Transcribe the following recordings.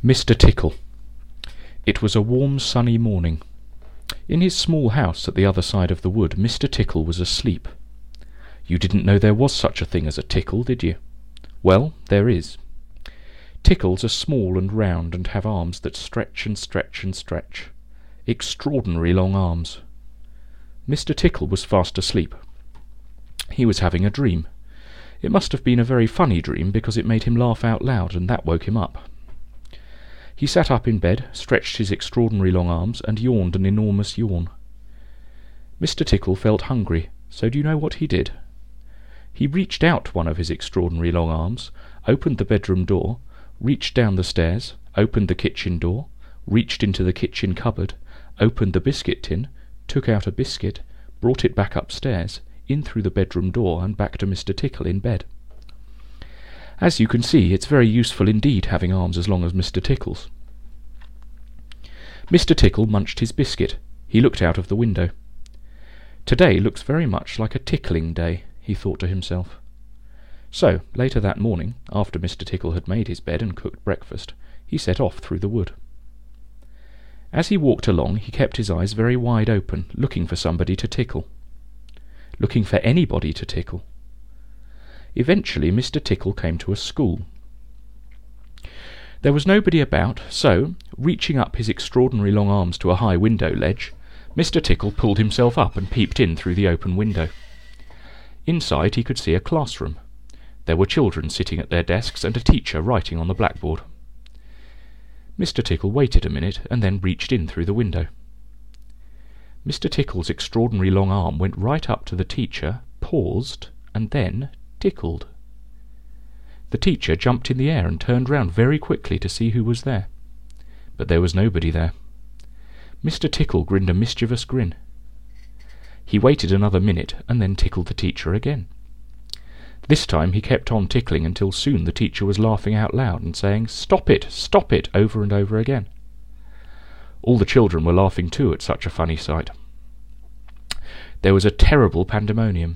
Mr. Tickle. It was a warm sunny morning. In his small house at the other side of the wood, Mr. Tickle was asleep. You didn't know there was such a thing as a tickle, did you? Well, there is. Tickles are small and round and have arms that stretch and stretch and stretch. Extraordinary long arms. Mr. Tickle was fast asleep. He was having a dream. It must have been a very funny dream, because it made him laugh out loud, and that woke him up. He sat up in bed, stretched his extraordinary long arms, and yawned an enormous yawn. Mr. Tickle felt hungry, so do you know what he did? He reached out one of his extraordinary long arms, opened the bedroom door, reached down the stairs, opened the kitchen door, reached into the kitchen cupboard, opened the biscuit tin, took out a biscuit, brought it back upstairs, in through the bedroom door, and back to Mr. Tickle in bed. As you can see, it's very useful indeed having arms as long as Mr. Tickle's. Mr. Tickle munched his biscuit. He looked out of the window. Today looks very much like a tickling day, he thought to himself. So, later that morning, after Mr. Tickle had made his bed and cooked breakfast, he set off through the wood. As he walked along, he kept his eyes very wide open, looking for somebody to tickle. Looking for anybody to tickle. Eventually Mr. Tickle came to a school. There was nobody about, so, reaching up his extraordinary long arms to a high window ledge, Mr. Tickle pulled himself up and peeped in through the open window. Inside he could see a classroom. There were children sitting at their desks and a teacher writing on the blackboard. Mr. Tickle waited a minute and then reached in through the window. Mr. Tickle's extraordinary long arm went right up to the teacher, paused, and then tickled. The teacher jumped in the air and turned round very quickly to see who was there. But there was nobody there. Mr. Tickle grinned a mischievous grin. He waited another minute and then tickled the teacher again. This time he kept on tickling until soon the teacher was laughing out loud and saying, "Stop it," over and over again. All the children were laughing too at such a funny sight. There was a terrible pandemonium.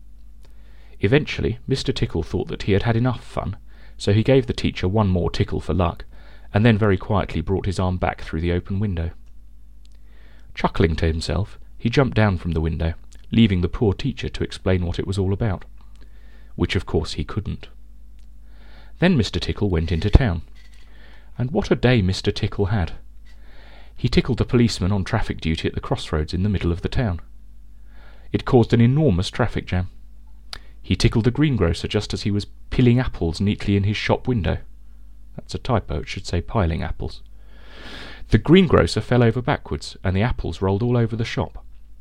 Eventually Mr. Tickle thought that he had had enough fun, so he gave the teacher one more tickle for luck, and then very quietly brought his arm back through the open window. Chuckling to himself, he jumped down from the window, leaving the poor teacher to explain what it was all about, which of course he couldn't. Then Mr. Tickle went into town. And what a day Mr. Tickle had! He tickled the policeman on traffic duty at the crossroads in the middle of the town. It caused an enormous traffic jam. He tickled the greengrocer just as he was piling apples neatly in his shop window. That's a typo, it should say piling apples. The greengrocer fell over backwards, and the apples rolled all over the shop.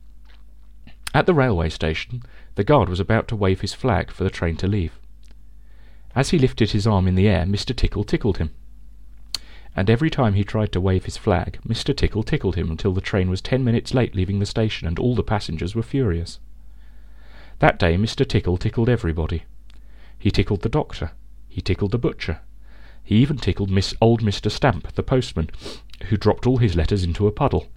At the railway station, the guard was about to wave his flag for the train to leave. As he lifted his arm in the air, Mr. Tickle tickled him. And every time he tried to wave his flag, Mr. Tickle tickled him until the train was 10 minutes late leaving the station, and all the passengers were furious. That day Mr. Tickle tickled everybody. He tickled the doctor. He tickled the butcher. He even tickled old Mr. Stamp, the postman, who dropped all his letters into a puddle.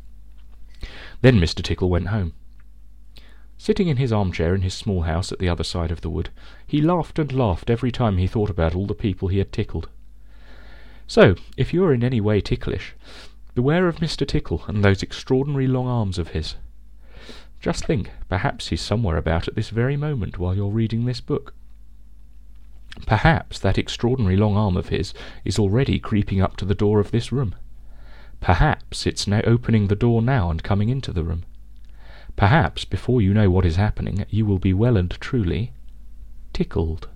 Then Mr. Tickle went home. Sitting in his armchair in his small house at the other side of the wood, he laughed and laughed every time he thought about all the people he had tickled. So, if you are in any way ticklish, beware of Mr. Tickle and those extraordinary long arms of his. Just think, perhaps he's somewhere about at this very moment while you're reading this book. Perhaps that extraordinary long arm of his is already creeping up to the door of this room. Perhaps it's now opening the door now and coming into the room. Perhaps, before you know what is happening, you will be well and truly tickled.